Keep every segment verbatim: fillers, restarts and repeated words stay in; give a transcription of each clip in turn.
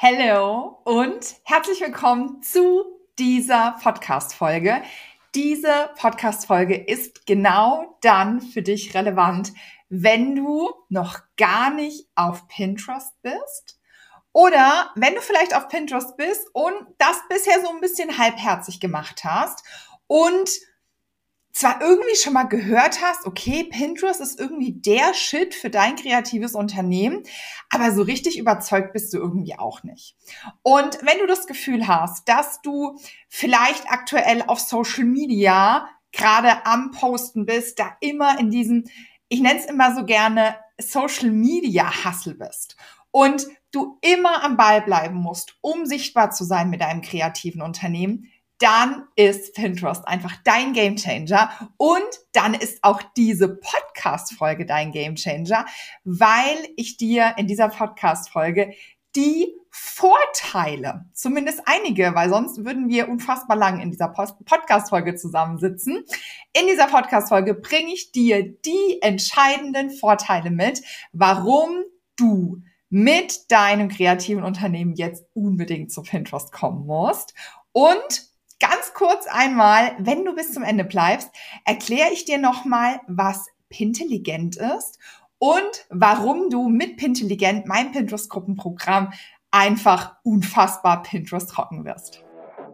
Hallo und herzlich willkommen zu dieser Podcast-Folge. Diese Podcast-Folge ist genau dann für dich relevant, wenn du noch gar nicht auf Pinterest bist oder wenn du vielleicht auf Pinterest bist und das bisher so ein bisschen halbherzig gemacht hast und zwar irgendwie schon mal gehört hast, okay, Pinterest ist irgendwie der Shit für dein kreatives Unternehmen, aber so richtig überzeugt bist du irgendwie auch nicht. Und wenn du das Gefühl hast, dass du vielleicht aktuell auf Social Media gerade am Posten bist, da immer in diesem, ich nenne es immer so gerne, Social Media Hustle bist und du immer am Ball bleiben musst, um sichtbar zu sein mit deinem kreativen Unternehmen, dann ist Pinterest einfach dein Gamechanger und dann ist auch diese Podcast-Folge dein Gamechanger, weil ich dir in dieser Podcast-Folge die Vorteile, zumindest einige, weil sonst würden wir unfassbar lang in dieser Podcast-Folge zusammensitzen. In dieser Podcast-Folge bringe ich dir die entscheidenden Vorteile mit, warum du mit deinem kreativen Unternehmen jetzt unbedingt zu Pinterest kommen musst. Und ganz kurz einmal, wenn du bis zum Ende bleibst, erkläre ich dir nochmal, was Pintelligent ist und warum du mit Pintelligent, meinem Pinterest-Gruppenprogramm, einfach unfassbar Pinterest rocken wirst.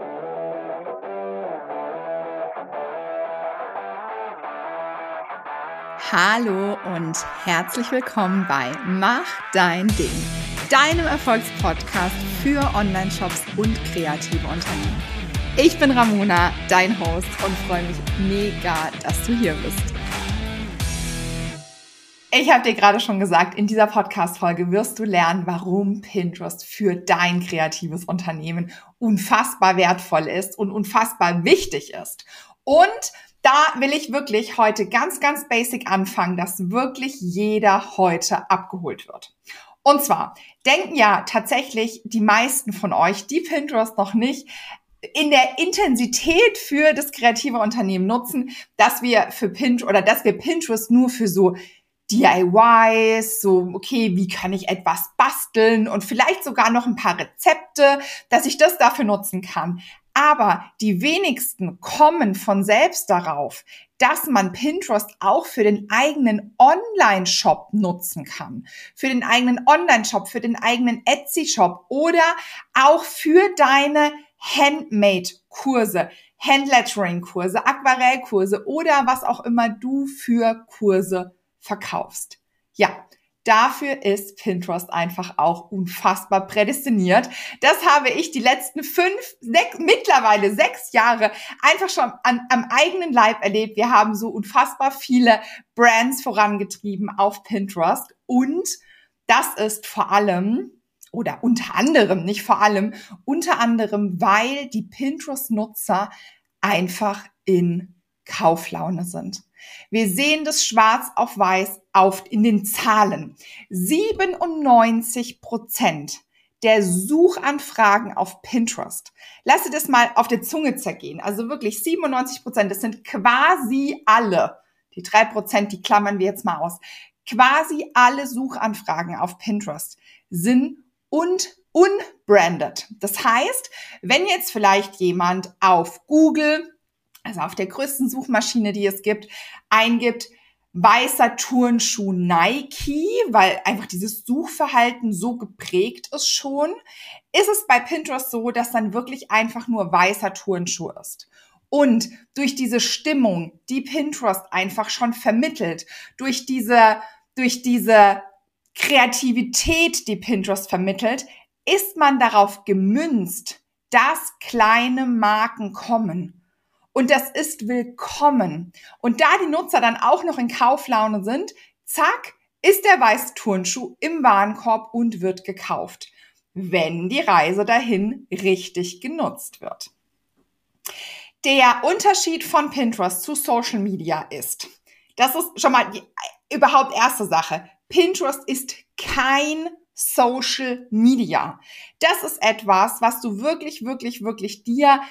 Hallo und herzlich willkommen bei Mach dein Ding, deinem Erfolgspodcast für Online-Shops und kreative Unternehmen. Ich bin Ramona, dein Host, und freue mich mega, dass du hier bist. Ich habe dir gerade schon gesagt, in dieser Podcast-Folge wirst du lernen, warum Pinterest für dein kreatives Unternehmen unfassbar wertvoll ist und unfassbar wichtig ist. Und da will ich wirklich heute ganz, ganz basic anfangen, dass wirklich jeder heute abgeholt wird. Und zwar denken ja tatsächlich die meisten von euch, die Pinterest noch nicht in der Intensität für das kreative Unternehmen nutzen, dass wir für Pinterest oder dass wir Pinterest nur für so D I Ys, so, okay, wie kann ich etwas basteln und vielleicht sogar noch ein paar Rezepte, dass ich das dafür nutzen kann. Aber die wenigsten kommen von selbst darauf, dass man Pinterest auch für den eigenen Online-Shop nutzen kann. Für den eigenen Online-Shop, für den eigenen Etsy-Shop oder auch für deine Handmade-Kurse, Handlettering-Kurse, Aquarellkurse oder was auch immer du für Kurse verkaufst. Ja, dafür ist Pinterest einfach auch unfassbar prädestiniert. Das habe ich die letzten fünf, sechs, mittlerweile sechs Jahre einfach schon an, am eigenen Leib erlebt. Wir haben so unfassbar viele Brands vorangetrieben auf Pinterest und das ist vor allem oder unter anderem, nicht vor allem, unter anderem, weil die Pinterest-Nutzer einfach in Kauflaune sind. Wir sehen das schwarz auf weiß auf in den Zahlen. siebenundneunzig Prozent der Suchanfragen auf Pinterest. Lass dir das mal auf der Zunge zergehen. Also wirklich siebenundneunzig Prozent, das sind quasi alle. Die drei Prozent, die klammern wir jetzt mal aus. Quasi alle Suchanfragen auf Pinterest sind und unbranded. Das heißt, wenn jetzt vielleicht jemand auf Google, also auf der größten Suchmaschine, die es gibt, eingibt, weißer Turnschuh Nike, weil einfach dieses Suchverhalten so geprägt ist schon, ist es bei Pinterest so, dass dann wirklich einfach nur weißer Turnschuh ist. Und durch diese Stimmung, die Pinterest einfach schon vermittelt, durch diese, durch diese Kreativität, die Pinterest vermittelt, ist man darauf gemünzt, dass kleine Marken kommen. Und das ist willkommen. Und da die Nutzer dann auch noch in Kauflaune sind, zack, ist der weiße Turnschuh im Warenkorb und wird gekauft, wenn die Reise dahin richtig genutzt wird. Der Unterschied von Pinterest zu Social Media ist, das ist schon mal die überhaupt erste Sache, Pinterest ist kein Social Media. Das ist etwas, was du wirklich, wirklich, wirklich dir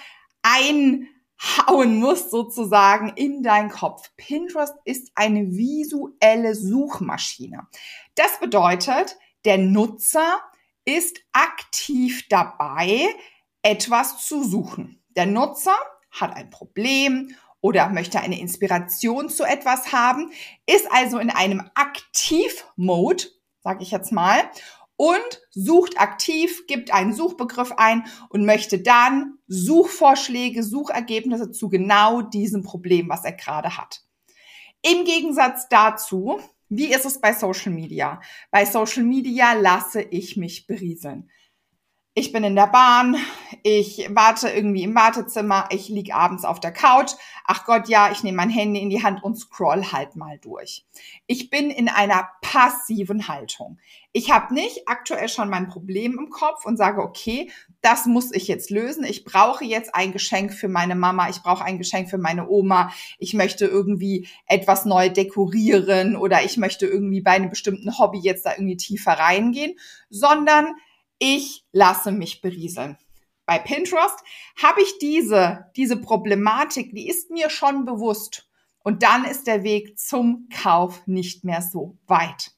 einhauen musst sozusagen in deinen Kopf. Pinterest ist eine visuelle Suchmaschine. Das bedeutet, der Nutzer ist aktiv dabei, etwas zu suchen. Der Nutzer hat ein Problem oder möchte eine Inspiration zu etwas haben, ist also in einem Aktiv-Mode, sage ich jetzt mal, und sucht aktiv, gibt einen Suchbegriff ein und möchte dann Suchvorschläge, Suchergebnisse zu genau diesem Problem, was er gerade hat. Im Gegensatz dazu, wie ist es bei Social Media? Bei Social Media lasse ich mich berieseln. Ich bin in der Bahn, ich warte irgendwie im Wartezimmer, ich liege abends auf der Couch. Ach Gott, ja, ich nehme mein Handy in die Hand und scroll halt mal durch. Ich bin in einer passiven Haltung. Ich habe nicht aktuell schon mein Problem im Kopf und sage, okay, das muss ich jetzt lösen. Ich brauche jetzt ein Geschenk für meine Mama, ich brauche ein Geschenk für meine Oma. Ich möchte irgendwie etwas neu dekorieren oder ich möchte irgendwie bei einem bestimmten Hobby jetzt da irgendwie tiefer reingehen, sondern ich lasse mich berieseln. Bei Pinterest habe ich diese, diese Problematik, die ist mir schon bewusst. Und dann ist der Weg zum Kauf nicht mehr so weit.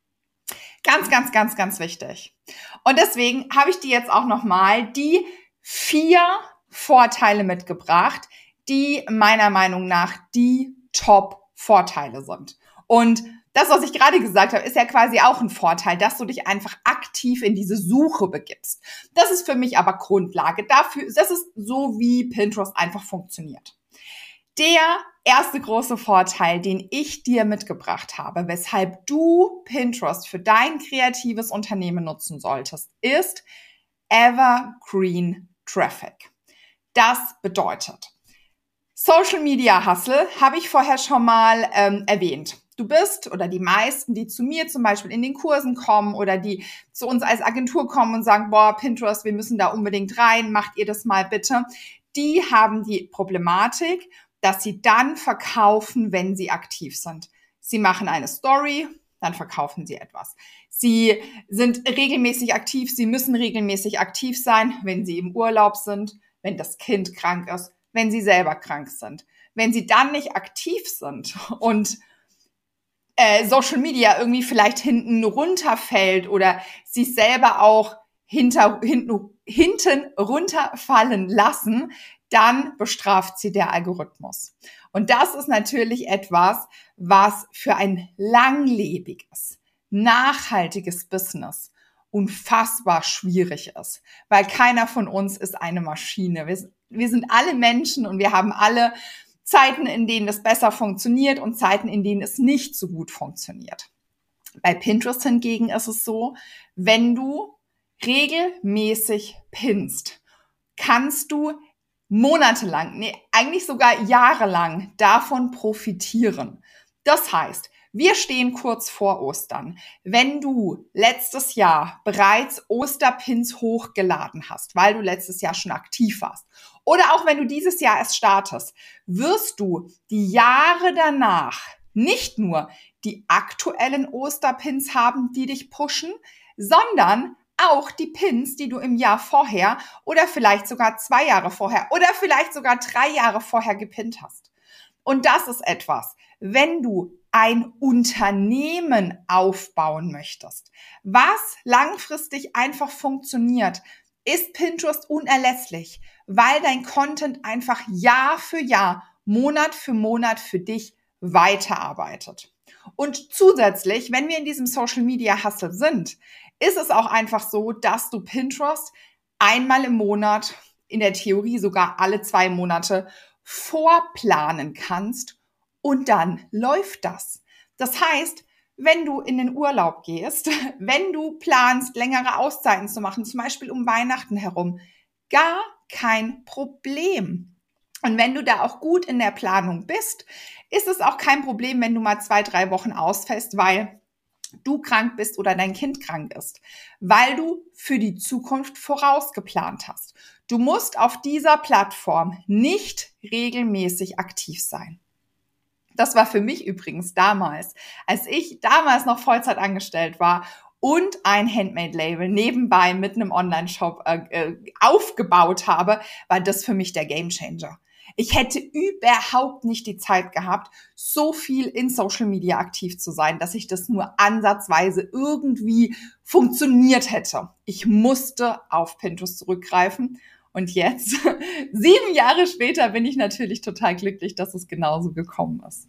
Ganz, ganz, ganz, ganz wichtig. Und deswegen habe ich dir jetzt auch nochmal die vier Vorteile mitgebracht, die meiner Meinung nach die Top-Vorteile sind. Und das, was ich gerade gesagt habe, ist ja quasi auch ein Vorteil, dass du dich einfach aktiv in diese Suche begibst. Das ist für mich aber Grundlage dafür. Das ist so, wie Pinterest einfach funktioniert. Der erste große Vorteil, den ich dir mitgebracht habe, weshalb du Pinterest für dein kreatives Unternehmen nutzen solltest, ist Evergreen Traffic. Das bedeutet, Social Media Hustle habe ich vorher schon mal ähm, erwähnt. Du bist oder die meisten, die zu mir zum Beispiel in den Kursen kommen oder die zu uns als Agentur kommen und sagen, boah, Pinterest, wir müssen da unbedingt rein, macht ihr das mal bitte. Die haben die Problematik, dass sie dann verkaufen, wenn sie aktiv sind. Sie machen eine Story, dann verkaufen sie etwas. Sie sind regelmäßig aktiv, sie müssen regelmäßig aktiv sein, wenn sie im Urlaub sind, wenn das Kind krank ist, wenn sie selber krank sind. Wenn sie dann nicht aktiv sind und äh, Social Media irgendwie vielleicht hinten runterfällt oder sich selber auch hinter, hinten, hinten runterfallen lassen, dann bestraft sie der Algorithmus. Und das ist natürlich etwas, was für ein langlebiges, nachhaltiges Business unfassbar schwierig ist, weil keiner von uns ist eine Maschine. Wir, wir sind alle Menschen und wir haben alle Zeiten, in denen es besser funktioniert und Zeiten, in denen es nicht so gut funktioniert. Bei Pinterest hingegen ist es so, wenn du regelmäßig pinst, kannst du monatelang, nee, eigentlich sogar jahrelang davon profitieren. Das heißt, wir stehen kurz vor Ostern. Wenn du letztes Jahr bereits Osterpins hochgeladen hast, weil du letztes Jahr schon aktiv warst, oder auch wenn du dieses Jahr erst startest, wirst du die Jahre danach nicht nur die aktuellen Osterpins haben, die dich pushen, sondern auch die Pins, die du im Jahr vorher oder vielleicht sogar zwei Jahre vorher oder vielleicht sogar drei Jahre vorher gepinnt hast. Und das ist etwas, wenn du ein Unternehmen aufbauen möchtest, was langfristig einfach funktioniert, ist Pinterest unerlässlich, weil dein Content einfach Jahr für Jahr, Monat für Monat für dich weiterarbeitet. Und zusätzlich, wenn wir in diesem Social Media Hustle sind, ist es auch einfach so, dass du Pinterest einmal im Monat, in der Theorie sogar alle zwei Monate, vorplanen kannst und dann läuft das. Das heißt, wenn du in den Urlaub gehst, wenn du planst, längere Auszeiten zu machen, zum Beispiel um Weihnachten herum, gar kein Problem. Und wenn du da auch gut in der Planung bist, ist es auch kein Problem, wenn du mal zwei, drei Wochen ausfällst, weil du krank bist oder dein Kind krank ist, weil du für die Zukunft vorausgeplant hast. Du musst auf dieser Plattform nicht regelmäßig aktiv sein. Das war für mich übrigens damals, als ich damals noch Vollzeit angestellt war und ein Handmade-Label nebenbei mit einem Online-Shop äh, aufgebaut habe, war das für mich der Gamechanger. Ich hätte überhaupt nicht die Zeit gehabt, so viel in Social Media aktiv zu sein, dass ich das nur ansatzweise irgendwie funktioniert hätte. Ich musste auf Pinterest zurückgreifen. Und jetzt, sieben Jahre später, bin ich natürlich total glücklich, dass es genauso gekommen ist.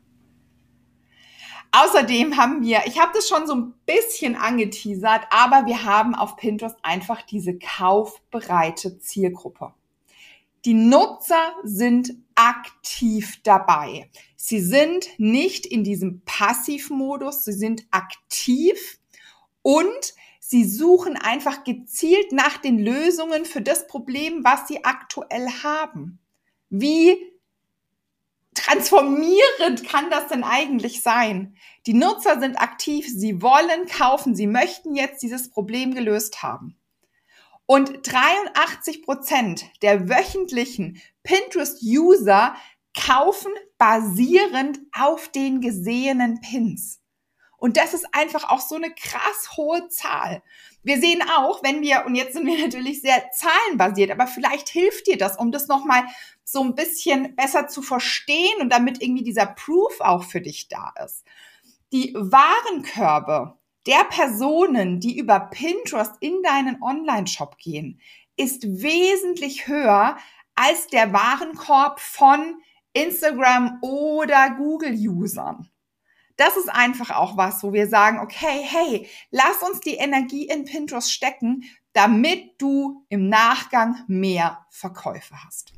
Außerdem haben wir, ich habe das schon so ein bisschen angeteasert, aber wir haben auf Pinterest einfach diese kaufbereite Zielgruppe. Die Nutzer sind aktiv dabei. Sie sind nicht in diesem Passivmodus, sie sind aktiv und sie suchen einfach gezielt nach den Lösungen für das Problem, was sie aktuell haben. Wie transformierend kann das denn eigentlich sein? Die Nutzer sind aktiv, sie wollen kaufen, sie möchten jetzt dieses Problem gelöst haben. Und dreiundachtzig Prozent der wöchentlichen Pinterest-User kaufen basierend auf den gesehenen Pins. Und das ist einfach auch so eine krass hohe Zahl. Wir sehen auch, wenn wir, und jetzt sind wir natürlich sehr zahlenbasiert, aber vielleicht hilft dir das, um das nochmal so ein bisschen besser zu verstehen und damit irgendwie dieser Proof auch für dich da ist. Die Warenkörbe der Personen, die über Pinterest in deinen Online-Shop gehen, ist wesentlich höher als der Warenkorb von Instagram oder Google-Usern. Das ist einfach auch was, wo wir sagen, okay, hey, lass uns die Energie in Pinterest stecken, damit du im Nachgang mehr Verkäufe hast.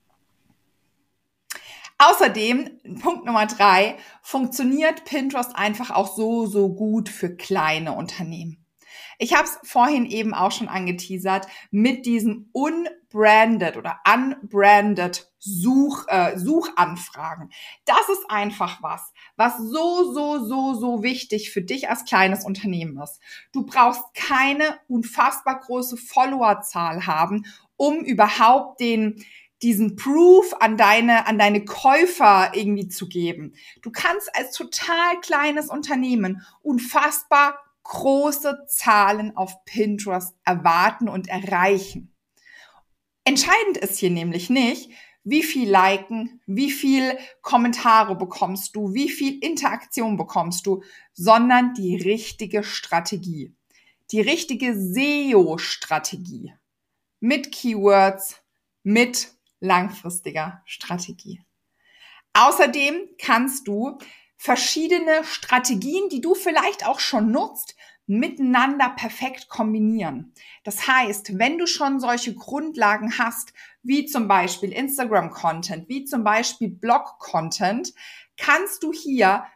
Außerdem, Punkt Nummer drei, funktioniert Pinterest einfach auch so, so gut für kleine Unternehmen. Ich habe es vorhin eben auch schon angeteasert mit diesem unbranded oder unbranded Such, äh, Suchanfragen. Das ist einfach was, was so, so, so, so wichtig für dich als kleines Unternehmen ist. Du brauchst keine unfassbar große Followerzahl haben, um überhaupt den diesen Proof an deine, an deine Käufer irgendwie zu geben. Du kannst als total kleines Unternehmen unfassbar große Zahlen auf Pinterest erwarten und erreichen. Entscheidend ist hier nämlich nicht, wie viel Liken, wie viel Kommentare bekommst du, wie viel Interaktion bekommst du, sondern die richtige Strategie. Die richtige S E O-Strategie. Mit Keywords, mit langfristiger Strategie. Außerdem kannst du verschiedene Strategien, die du vielleicht auch schon nutzt, miteinander perfekt kombinieren. Das heißt, wenn du schon solche Grundlagen hast, wie zum Beispiel Instagram-Content, wie zum Beispiel Blog-Content, kannst du hier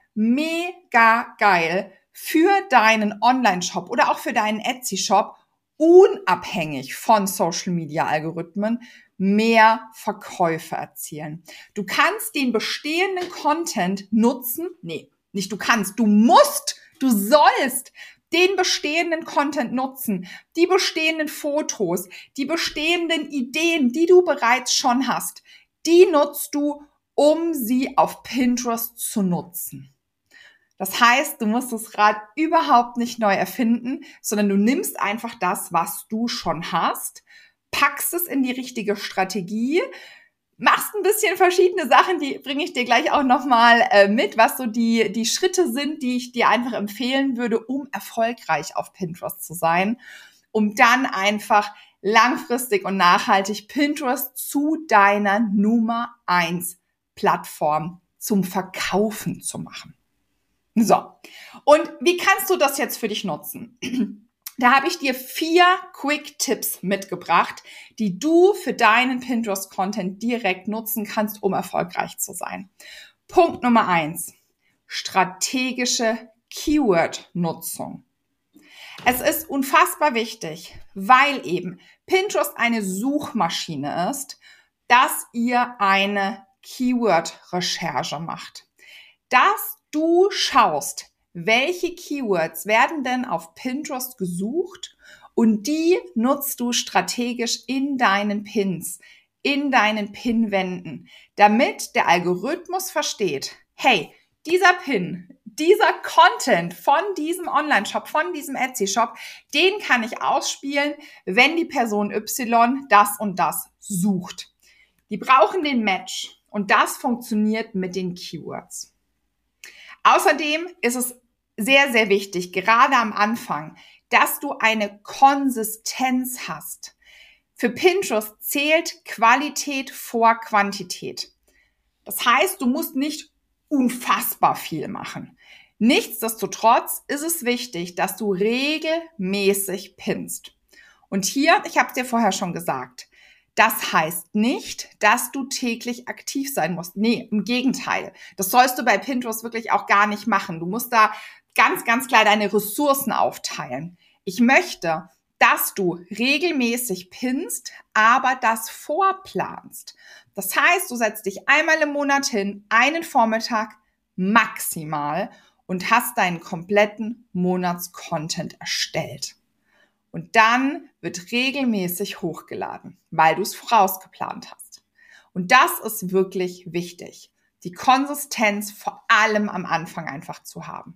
mega geil für deinen Online-Shop oder auch für deinen Etsy-Shop unabhängig von Social-Media-Algorithmen mehr Verkäufe erzielen. Du kannst den bestehenden Content nutzen. Nee, nicht du kannst, du musst, du sollst den bestehenden Content nutzen, die bestehenden Fotos, die bestehenden Ideen, die du bereits schon hast, die nutzt du, um sie auf Pinterest zu nutzen. Das heißt, du musst das Rad überhaupt nicht neu erfinden, sondern du nimmst einfach das, was du schon hast, packst es in die richtige Strategie, machst ein bisschen verschiedene Sachen, die bringe ich dir gleich auch nochmal äh, mit, was so die, die Schritte sind, die ich dir einfach empfehlen würde, um erfolgreich auf Pinterest zu sein, um dann einfach langfristig und nachhaltig Pinterest zu deiner Nummer eins Plattform zum Verkaufen zu machen. So, und wie kannst du das jetzt für dich nutzen? Da habe ich dir vier Quick-Tipps mitgebracht, die du für deinen Pinterest-Content direkt nutzen kannst, um erfolgreich zu sein. Punkt Nummer eins, strategische Keyword-Nutzung. Es ist unfassbar wichtig, weil eben Pinterest eine Suchmaschine ist, dass ihr eine Keyword-Recherche macht. Dass du schaust, welche Keywords werden denn auf Pinterest gesucht und die nutzt du strategisch in deinen Pins, in deinen Pinwänden, damit der Algorithmus versteht, hey, dieser Pin, dieser Content von diesem Online-Shop, von diesem Etsy-Shop, den kann ich ausspielen, wenn die Person Y das und das sucht. Die brauchen den Match und das funktioniert mit den Keywords. Außerdem ist es sehr, sehr wichtig, gerade am Anfang, dass du eine Konsistenz hast. Für Pinterest zählt Qualität vor Quantität. Das heißt, du musst nicht unfassbar viel machen. Nichtsdestotrotz ist es wichtig, dass du regelmäßig pinnst. Und hier, ich habe es dir vorher schon gesagt, das heißt nicht, dass du täglich aktiv sein musst. Nee, im Gegenteil. Das sollst du bei Pinterest wirklich auch gar nicht machen. Du musst da ganz, ganz klar deine Ressourcen aufteilen. Ich möchte, dass du regelmäßig pinnst, aber das vorplanst. Das heißt, du setzt dich einmal im Monat hin, einen Vormittag maximal und hast deinen kompletten Monatscontent erstellt. Und dann wird regelmäßig hochgeladen, weil du es vorausgeplant hast. Und das ist wirklich wichtig, die Konsistenz vor allem am Anfang einfach zu haben.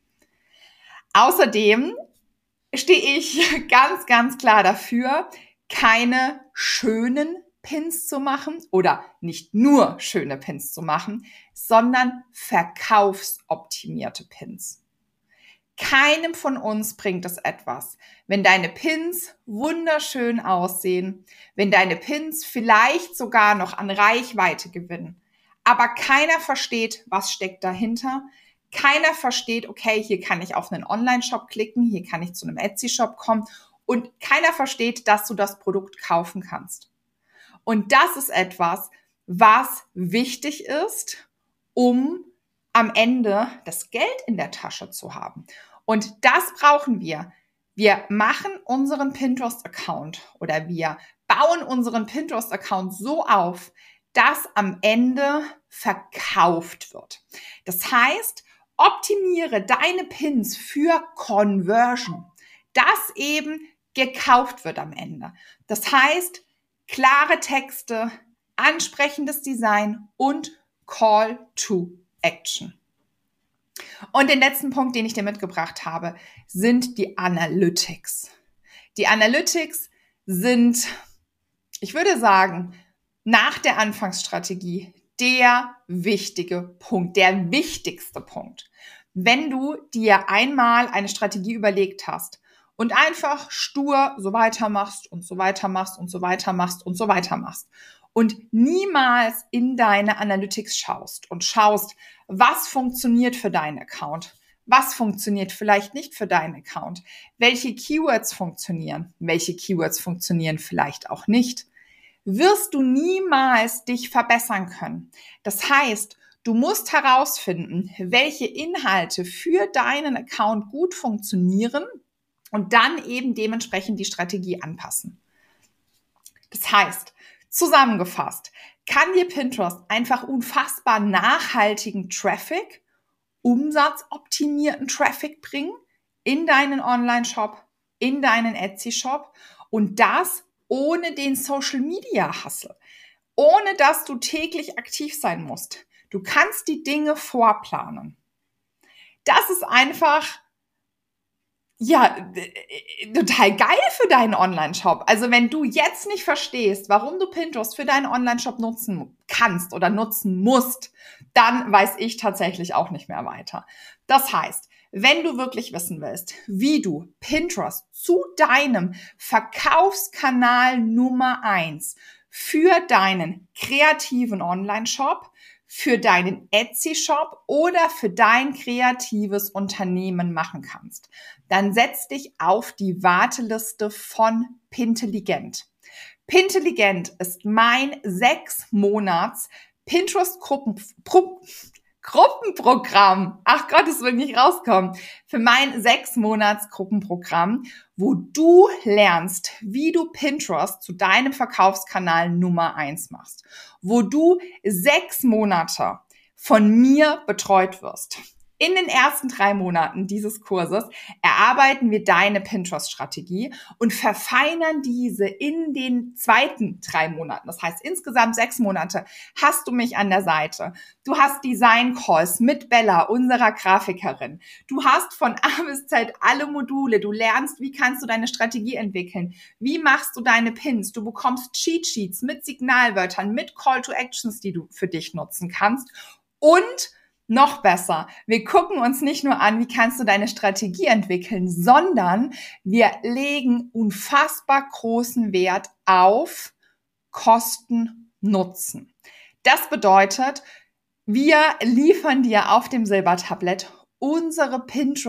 Außerdem stehe ich ganz, ganz klar dafür, keine schönen Pins zu machen oder nicht nur schöne Pins zu machen, sondern verkaufsoptimierte Pins. Keinem von uns bringt es etwas, wenn deine Pins wunderschön aussehen, wenn deine Pins vielleicht sogar noch an Reichweite gewinnen, aber keiner versteht, was steckt dahinter. Keiner versteht, okay, hier kann ich auf einen Online-Shop klicken, hier kann ich zu einem Etsy-Shop kommen und keiner versteht, dass du das Produkt kaufen kannst. Und das ist etwas, was wichtig ist, um am Ende das Geld in der Tasche zu haben. Und das brauchen wir. Wir machen unseren Pinterest-Account oder wir bauen unseren Pinterest-Account so auf, dass am Ende verkauft wird. Das heißt, optimiere deine Pins für Conversion, dass eben gekauft wird am Ende. Das heißt, klare Texte, ansprechendes Design und Call to Action. Und den letzten Punkt, den ich dir mitgebracht habe, sind die Analytics. Die Analytics sind, ich würde sagen, nach der Anfangsstrategie der wichtige Punkt, der wichtigste Punkt. Wenn du dir einmal eine Strategie überlegt hast und einfach stur so weitermachst und so weitermachst und so weitermachst und so weitermachst und niemals in deine Analytics schaust und schaust, was funktioniert für deinen Account, was funktioniert vielleicht nicht für deinen Account, welche Keywords funktionieren, welche Keywords funktionieren vielleicht auch nicht, wirst du niemals dich verbessern können. Das heißt, du musst herausfinden, welche Inhalte für deinen Account gut funktionieren und dann eben dementsprechend die Strategie anpassen. Das heißt, zusammengefasst, kann dir Pinterest einfach unfassbar nachhaltigen Traffic, umsatzoptimierten Traffic bringen in deinen Online-Shop, in deinen Etsy-Shop und das ohne den Social-Media-Hustle, ohne dass du täglich aktiv sein musst. Du kannst die Dinge vorplanen. Das ist einfach ja, total geil für deinen Online-Shop. Also wenn du jetzt nicht verstehst, warum du Pinterest für deinen Online-Shop nutzen kannst oder nutzen musst, dann weiß ich tatsächlich auch nicht mehr weiter. Das heißt, wenn du wirklich wissen willst, wie du Pinterest zu deinem Verkaufskanal Nummer eins für deinen kreativen Online-Shop, für deinen Etsy-Shop oder für dein kreatives Unternehmen machen kannst, dann setz dich auf die Warteliste von Pintelligent. Pintelligent ist mein sechs Monats Pinterest-Gruppen, Gruppenprogramm. Ach Gott, es wird nicht rauskommen. Für mein sechs Monats Gruppenprogramm, wo du lernst, wie du Pinterest zu deinem Verkaufskanal Nummer eins machst. Wo du sechs Monate von mir betreut wirst. Von mir betreut wirst. In den ersten drei Monaten dieses Kurses erarbeiten wir deine Pinterest-Strategie und verfeinern diese in den zweiten drei Monaten. Das heißt, insgesamt sechs Monate hast du mich an der Seite. Du hast Design-Calls mit Bella, unserer Grafikerin. Du hast von A bis Z alle Module. Du lernst, wie kannst du deine Strategie entwickeln. Wie machst du deine Pins? Du bekommst Cheat-Sheets mit Signalwörtern, mit Call-to-Actions, die du für dich nutzen kannst. Und noch besser, wir gucken uns nicht nur an, wie kannst du deine Strategie entwickeln, sondern wir legen unfassbar großen Wert auf Kosten-Nutzen. Das bedeutet, wir liefern dir auf dem Silbertablett unsere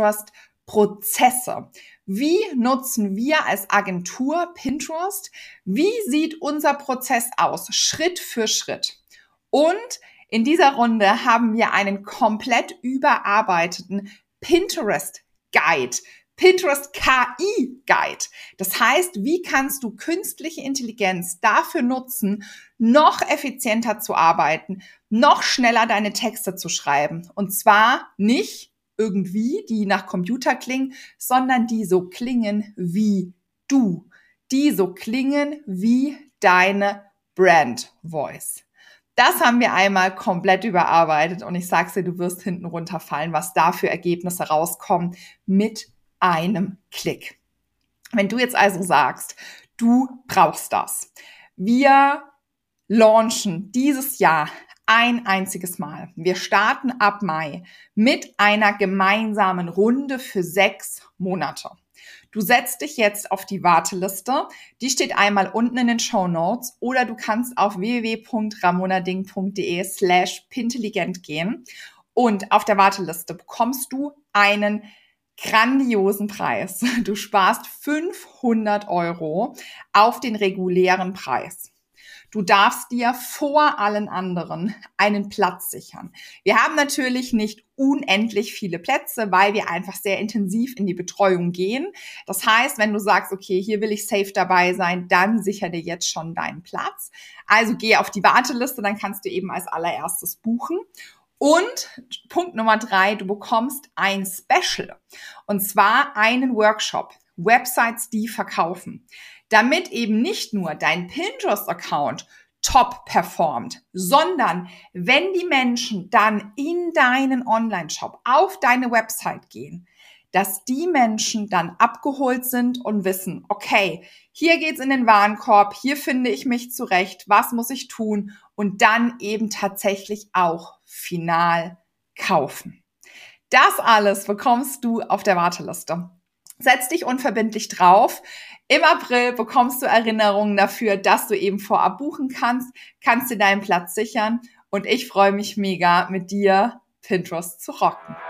Pinterest-Prozesse. Wie nutzen wir als Agentur Pinterest? Wie sieht unser Prozess aus, Schritt für Schritt? Und in dieser Runde haben wir einen komplett überarbeiteten Pinterest-Guide, Pinterest-K I-Guide. Das heißt, wie kannst du künstliche Intelligenz dafür nutzen, noch effizienter zu arbeiten, noch schneller deine Texte zu schreiben. Und zwar nicht irgendwie, die nach Computer klingen, sondern die so klingen wie du. Die so klingen wie deine Brand Voice. Das haben wir einmal komplett überarbeitet und ich sag's dir, du wirst hinten runterfallen, was da für Ergebnisse rauskommen mit einem Klick. Wenn du jetzt also sagst, du brauchst das. Wir launchen dieses Jahr ein einziges Mal. Wir starten ab Mai mit einer gemeinsamen Runde für sechs Monate. Du setzt dich jetzt auf die Warteliste. Die steht einmal unten in den Shownotes oder du kannst auf w w w punkt ramonading punkt de slash pintelligent gehen und auf der Warteliste bekommst du einen grandiosen Preis. Du sparst fünfhundert Euro auf den regulären Preis. Du darfst dir vor allen anderen einen Platz sichern. Wir haben natürlich nicht unendlich viele Plätze, weil wir einfach sehr intensiv in die Betreuung gehen. Das heißt, wenn du sagst, okay, hier will ich safe dabei sein, dann sicher dir jetzt schon deinen Platz. Also geh auf die Warteliste, dann kannst du eben als allererstes buchen. Und Punkt Nummer drei, du bekommst ein Special. Und zwar einen Workshop, Websites, die verkaufen. Damit eben nicht nur dein Pinterest-Account top performt, sondern wenn die Menschen dann in deinen Online-Shop auf deine Website gehen, dass die Menschen dann abgeholt sind und wissen, okay, hier geht's in den Warenkorb, hier finde ich mich zurecht, was muss ich tun und dann eben tatsächlich auch final kaufen. Das alles bekommst du auf der Warteliste. Setz dich unverbindlich drauf. Im April bekommst du Erinnerungen dafür, dass du eben vorab buchen kannst, kannst dir deinen Platz sichern und ich freue mich mega, mit dir Pinterest zu rocken.